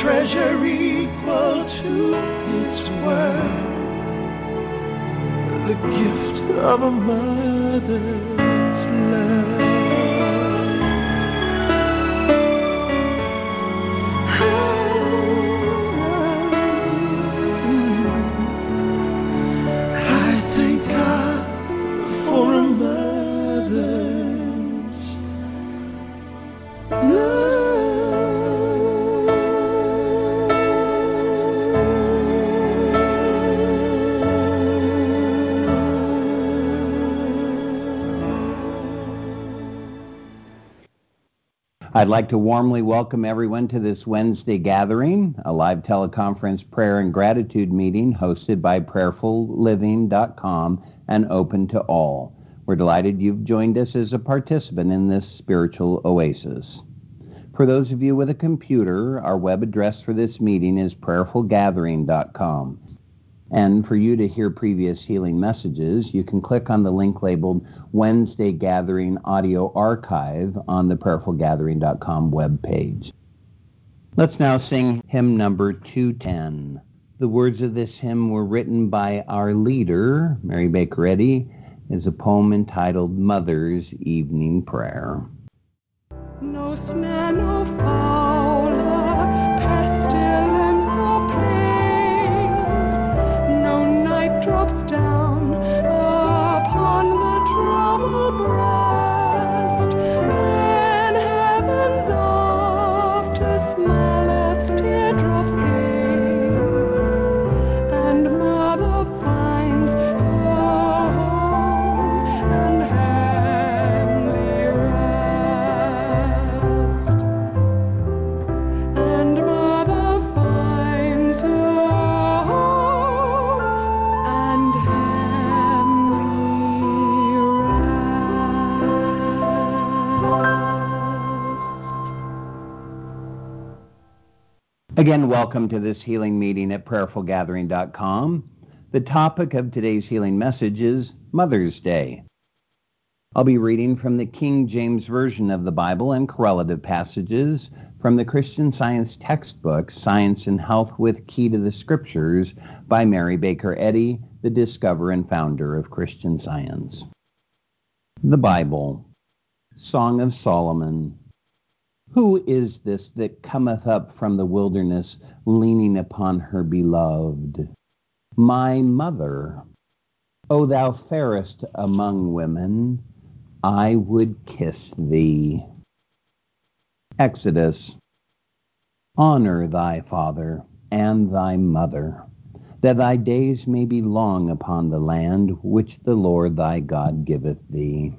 treasure equal to its worth, the gift of a mother's love. I thank God for a mother's love. I'd like to warmly welcome everyone to this Wednesday gathering, a live teleconference prayer and gratitude meeting hosted by PrayerfulLiving.com and open to all. We're delighted you've joined us as a participant in this spiritual oasis. For those of you with a computer, our web address for this meeting is PrayerfulGathering.com. And for you to hear previous healing messages, you can click on the link labeled Wednesday Gathering Audio Archive on the PrayerfulGathering.com webpage. Let's now sing hymn number 210. The words of this hymn were written by our leader, Mary Baker Eddy. It's a poem entitled Mother's Evening Prayer. No snare, no fowler, pestilence or plague, no night drops down upon the troubled breast. Then heaven's off to smile its teardrops gay, and mother finds her home and heavenly rest. And mother finds her home and heavenly rest. Again, welcome to this healing meeting at PrayerfulGathering.com. The topic of today's healing message is Mother's Day. I'll be reading from the King James Version of the Bible and correlative passages from the Christian Science textbook, Science and Health with Key to the Scriptures, by Mary Baker Eddy, the discoverer and founder of Christian Science. The Bible, Song of Solomon. Who is this that cometh up from the wilderness, leaning upon her beloved? My mother. O thou fairest among women, I would kiss thee. Exodus. Honor thy father and thy mother, that thy days may be long upon the land which the Lord thy God giveth thee.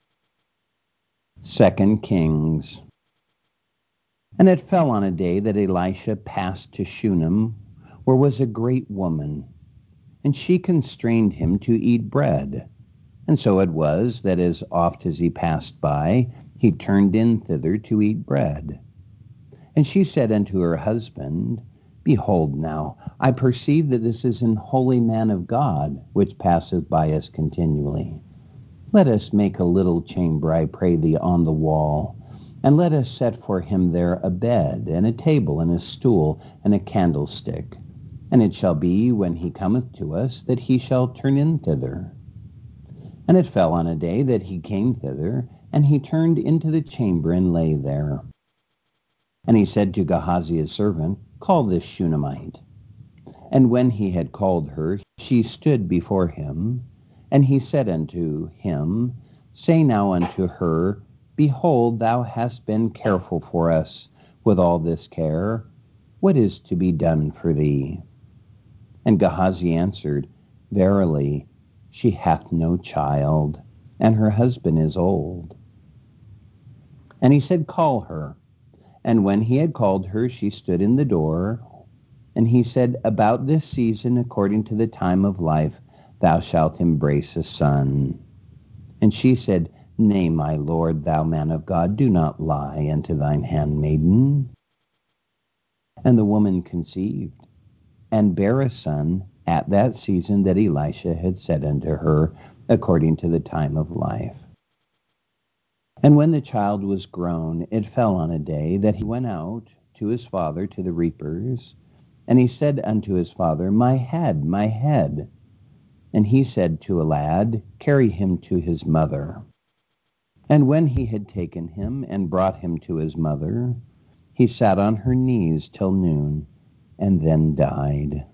2 Kings. And it fell on a day that Elisha passed to Shunem, where was a great woman, and she constrained him to eat bread. And so it was that as oft as he passed by, he turned in thither to eat bread. And she said unto her husband, Behold now, I perceive that this is an holy man of God, which passeth by us continually. Let us make a little chamber, I pray thee, on the wall, and let us set for him there a bed, and a table, and a stool, and a candlestick. And it shall be, when he cometh to us, that he shall turn in thither. And it fell on a day that he came thither, and he turned into the chamber, and lay there. And he said to Gehazi his servant, Call this Shunammite. And when he had called her, she stood before him. And he said unto him, Say now unto her, Behold, thou hast been careful for us with all this care. What is to be done for thee? And Gehazi answered, Verily, she hath no child, and her husband is old. And he said, Call her. And when he had called her, she stood in the door. And he said, About this season, according to the time of life, thou shalt embrace a son. And she said, Nay, my lord, thou man of God, do not lie unto thine handmaiden. And the woman conceived, and bare a son at that season that Elisha had said unto her, according to the time of life. And when the child was grown, it fell on a day that he went out to his father to the reapers, and he said unto his father, My head, my head. And he said to a lad, Carry him to his mother. And when he had taken him and brought him to his mother, he sat on her knees till noon, and then died.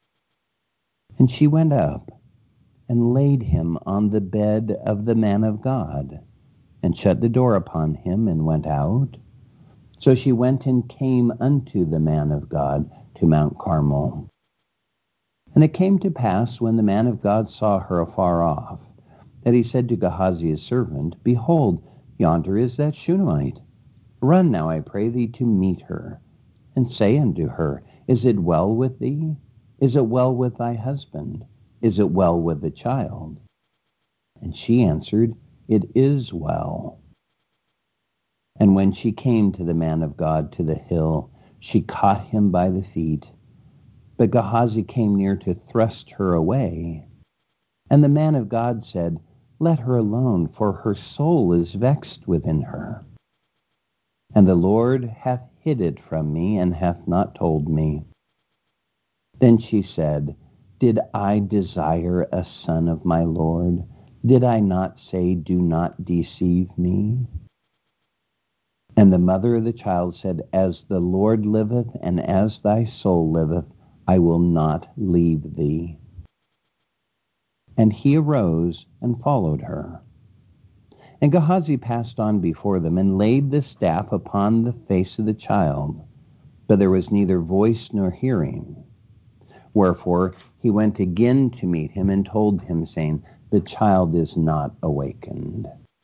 And she went up and laid him on the bed of the man of God, and shut the door upon him, and went out. So she went and came unto the man of God to Mount Carmel. And it came to pass, when the man of God saw her afar off, that he said to Gehazi his servant, Behold, yonder is that Shunammite. Run now, I pray thee, to meet her, and say unto her, Is it well with thee? Is it well with thy husband? Is it well with the child? And she answered, It is well. And when she came to the man of God to the hill, she caught him by the feet. But Gehazi came near to thrust her away. And the man of God said, Let her alone, for her soul is vexed within her. And the Lord hath hid it from me, and hath not told me. Then she said, Did I desire a son of my Lord? Did I not say, Do not deceive me? And the mother of the child said, As the Lord liveth, and as thy soul liveth, I will not leave thee. And he arose and followed her. And Gehazi passed on before them, and laid the staff upon the face of the child, but there was neither voice nor hearing. Wherefore he went again to meet him, and told him, saying, The child is not awakened.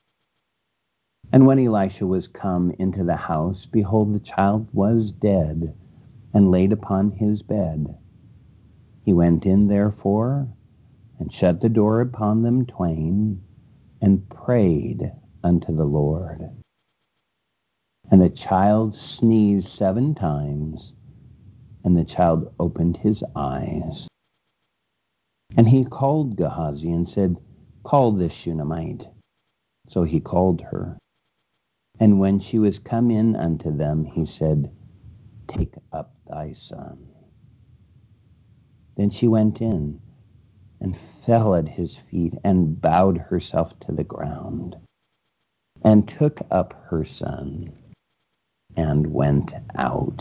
And when Elisha was come into the house, behold, the child was dead, and laid upon his bed. He went in therefore, and shut the door upon them twain, and prayed unto the Lord. And the child sneezed 7 times, and the child opened his eyes. And he called Gehazi, and said, Call this Shunammite. So he called her. And when she was come in unto them, he said, Take up thy son. Then she went in, and fell at his feet, and bowed herself to the ground, and took up her son, and went out.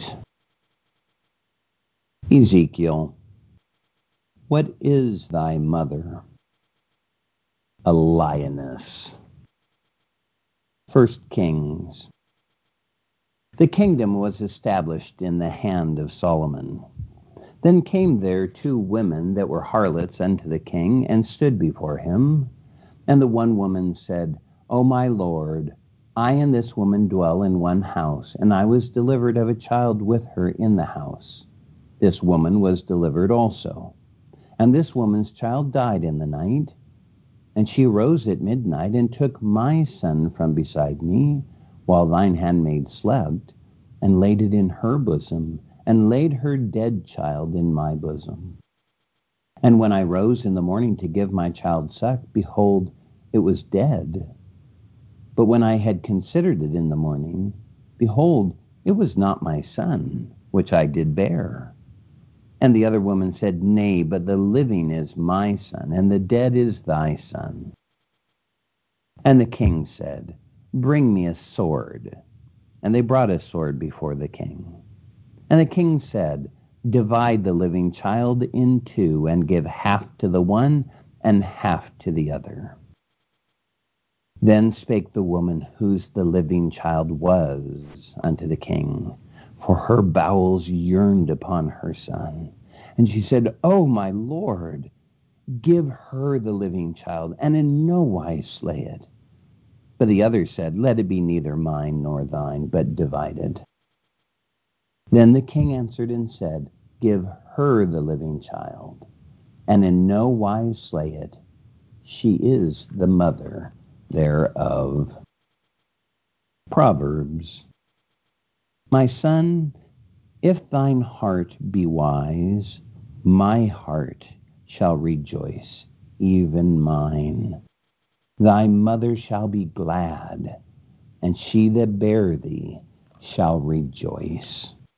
Ezekiel, what is thy mother? A lioness. 1 Kings. The kingdom was established in the hand of Solomon. Then came there 2 women that were harlots unto the king, and stood before him. And the one woman said, O my lord, I and this woman dwell in one house, and I was delivered of a child with her in the house. This woman was delivered also. And this woman's child died in the night. And she rose at midnight, and took my son from beside me, while thine handmaid slept, and laid it in her bosom, and laid her dead child in my bosom. And when I rose in the morning to give my child suck, behold, it was dead. But when I had considered it in the morning, behold, it was not my son, which I did bear. And the other woman said, Nay, but the living is my son, and the dead is thy son. And the king said, Bring me a sword. And they brought a sword before the king. And the king said, Divide the living child in 2, and give half to the one, and half to the other. Then spake the woman whose the living child was unto the king, for her bowels yearned upon her son. And she said, O my lord, give her the living child, and in no wise slay it. But the other said, Let it be neither mine nor thine, but divided. Then the king answered and said, Give her the living child, and in no wise slay it. She is the mother thereof. Proverbs. My son, if thine heart be wise, my heart shall rejoice, even mine. Thy mother shall be glad, and she that bare thee shall rejoice.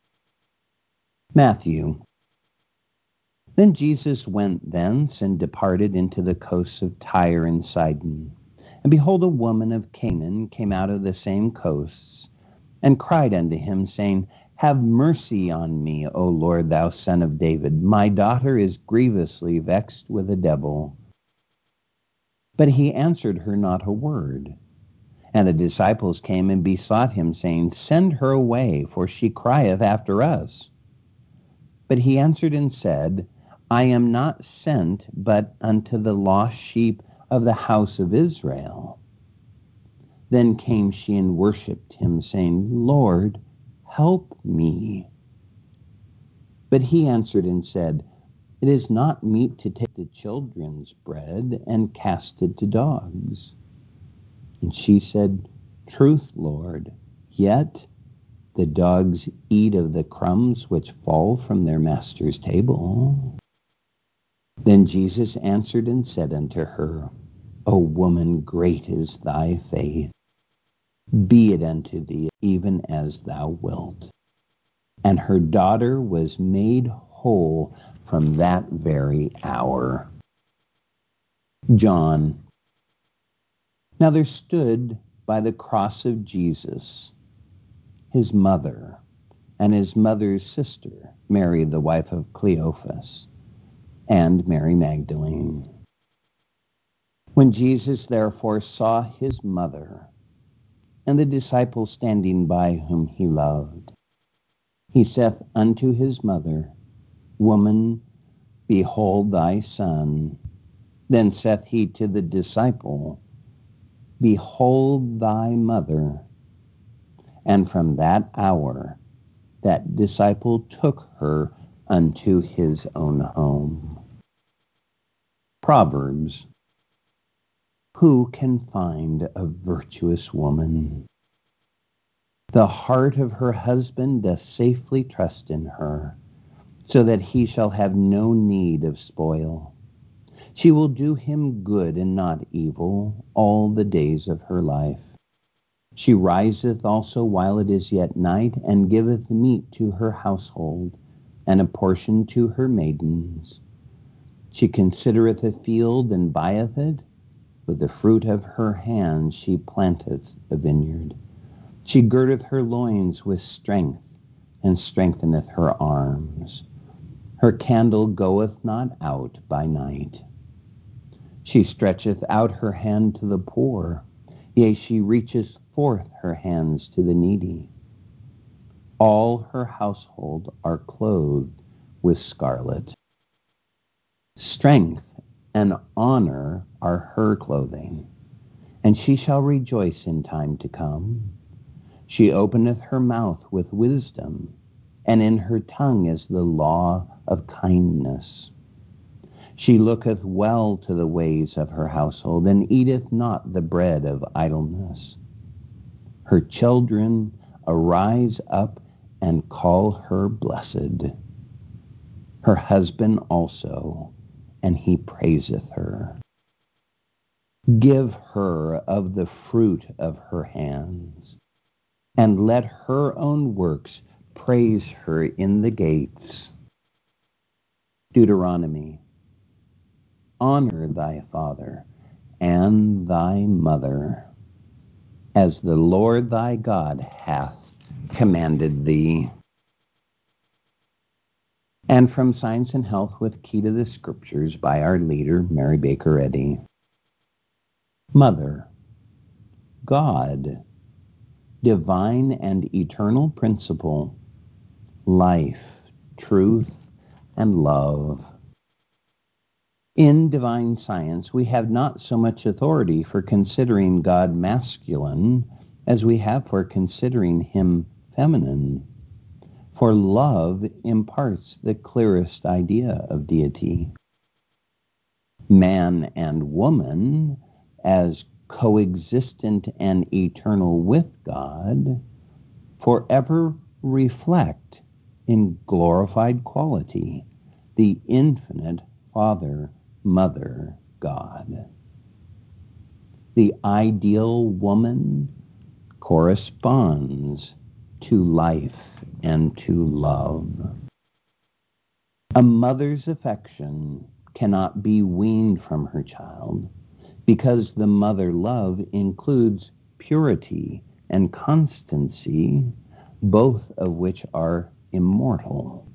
Matthew. Then Jesus went thence and departed into the coasts of Tyre and Sidon. And behold, a woman of Canaan came out of the same coasts, and cried unto him, saying, Have mercy on me, O Lord, thou Son of David. My daughter is grievously vexed with a devil. But he answered her not a word. And the disciples came and besought him, saying, Send her away, for she crieth after us. But he answered and said, I am not sent but unto the lost sheep of the house of Israel. Then came she and worshipped him, saying, Lord, help me. But he answered and said, It is not meet to take the children's bread and cast it to dogs. And she said, Truth, Lord, yet the dogs eat of the crumbs which fall from their master's table. Then Jesus answered and said unto her, O woman, great is thy faith. Be it unto thee even as thou wilt. And her daughter was made whole from that very hour. John. Now there stood by the cross of Jesus his mother, and his mother's sister, Mary, the wife of Cleophas, and Mary Magdalene. When Jesus therefore saw his mother, and the disciple standing by whom he loved, he saith unto his mother, Woman, behold thy son. Then saith he to the disciple, Behold thy mother. And from that hour that disciple took her unto his own home. Proverbs. Who can find a virtuous woman? The heart of her husband doth safely trust in her, so that he shall have no need of spoil. She will do him good and not evil all the days of her life. She riseth also while it is yet night, and giveth meat to her household, and a portion to her maidens. She considereth a field, and buyeth it. With the fruit of her hands she planteth a vineyard. She girdeth her loins with strength, and strengtheneth her arms. Her candle goeth not out by night. She stretcheth out her hand to the poor, yea, she reacheth forth her hands to the needy. All her household are clothed with scarlet. Strength and honor are her clothing, and she shall rejoice in time to come. She openeth her mouth with wisdom, and in her tongue is the law of kindness. She looketh well to the ways of her household, and eateth not the bread of idleness. Her children arise up and call her blessed. Her husband also, and he praiseth her. Give her of the fruit of her hands, and let her own works praise her in the gates. Deuteronomy. Honor thy father and thy mother, as the Lord thy God hath commanded thee. And from Science and Health with Key to the Scriptures by our leader, Mary Baker Eddy. Mother, God, divine and eternal principle, life, truth, and love. In divine science, we have not so much authority for considering God masculine as we have for considering him feminine. For love imparts the clearest idea of deity. Man and woman, as coexistent and eternal with God, forever reflect in glorified quality the infinite Father, Mother, God. The ideal woman corresponds to life and to love. A mother's affection cannot be weaned from her child because the mother love includes purity and constancy, both of which are immortal.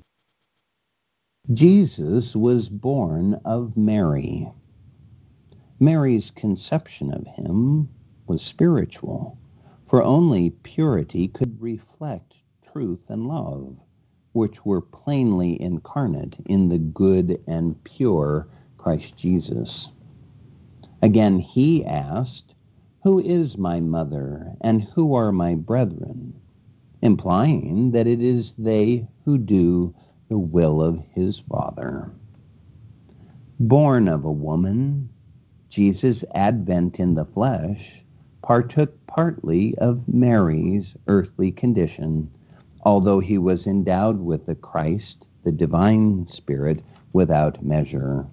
Jesus was born of Mary. Mary's conception of him was spiritual, for only purity could reflect truth and love, which were plainly incarnate in the good and pure Christ Jesus. Again, he asked, "Who is my mother, and who are my brethren?" implying that it is they who do the will of his Father. Born of a woman, Jesus' advent in the flesh partook partly of Mary's earthly condition, although he was endowed with the Christ, the divine Spirit, without measure.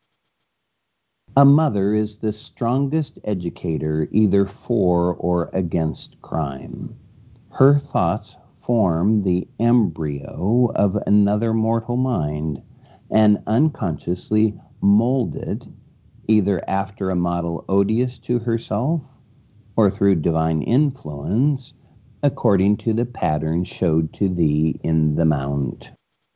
A mother is the strongest educator either for or against crime. Her thoughts form the embryo of another mortal mind and unconsciously mold it either after a model odious to herself or through divine influence according to the pattern showed to thee in the mount.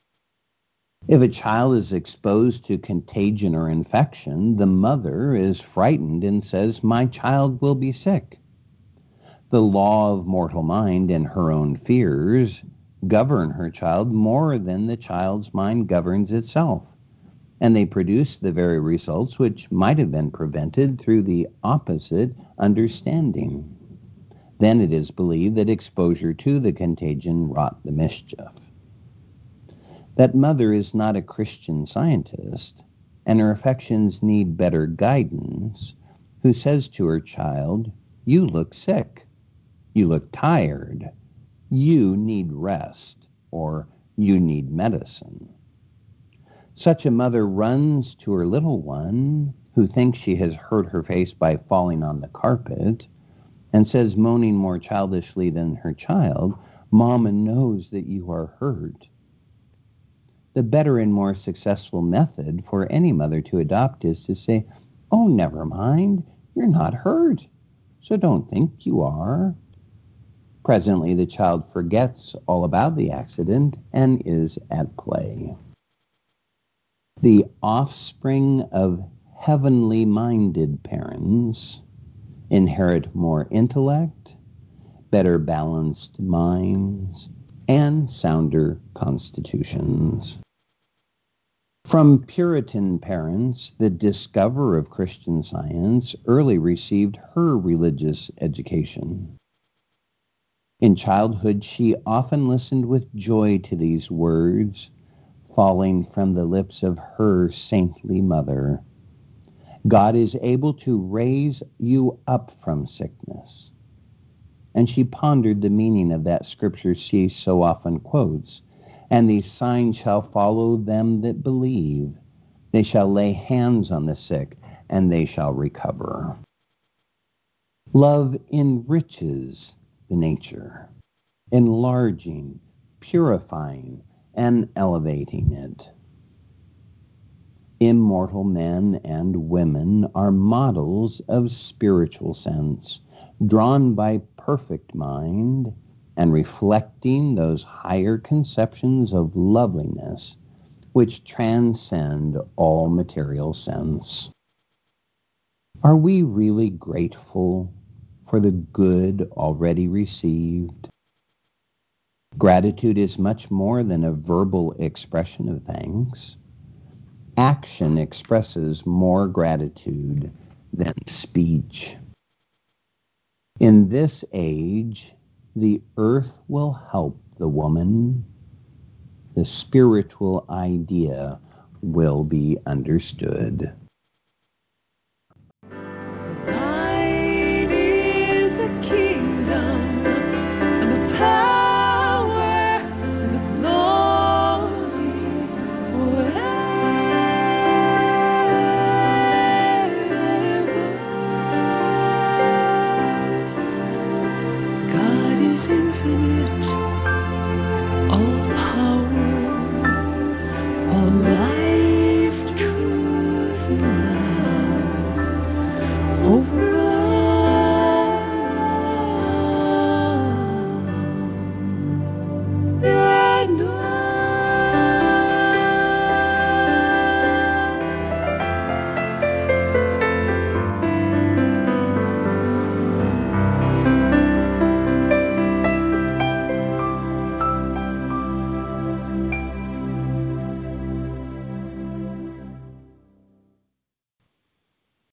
If a child is exposed to contagion or infection, the mother is frightened and says, "My child will be sick." The law of mortal mind and her own fears govern her child more than the child's mind governs itself, and they produce the very results which might have been prevented through the opposite understanding. Then it is believed that exposure to the contagion wrought the mischief. That mother is not a Christian Scientist, and her affections need better guidance, who says to her child, "You look sick, you look tired, you need rest," or "you need medicine." Such a mother runs to her little one, who thinks she has hurt her face by falling on the carpet, and says, moaning more childishly than her child, "Mama knows that you are hurt." The better and more successful method for any mother to adopt is to say, "Oh, never mind, you're not hurt, so don't think you are." Presently the child forgets all about the accident and is at play. The offspring of heavenly minded parents inherit more intellect, better balanced minds, and sounder constitutions. From Puritan parents, the discoverer of Christian Science early received her religious education. In childhood, she often listened with joy to these words falling from the lips of her saintly mother. "God is able to raise you up from sickness." And she pondered the meaning of that scripture she so often quotes, "And these signs shall follow them that believe. They shall lay hands on the sick, and they shall recover." Love enriches the nature, enlarging, purifying, and elevating it. Immortal men and women are models of spiritual sense, drawn by perfect mind and reflecting those higher conceptions of loveliness which transcend all material sense. Are we really grateful for the good already received? Gratitude is much more than a verbal expression of thanks. Action expresses more gratitude than speech. In this age, the earth will help the woman. The spiritual idea will be understood. Thine is the kingdom and the power and the glory forever. God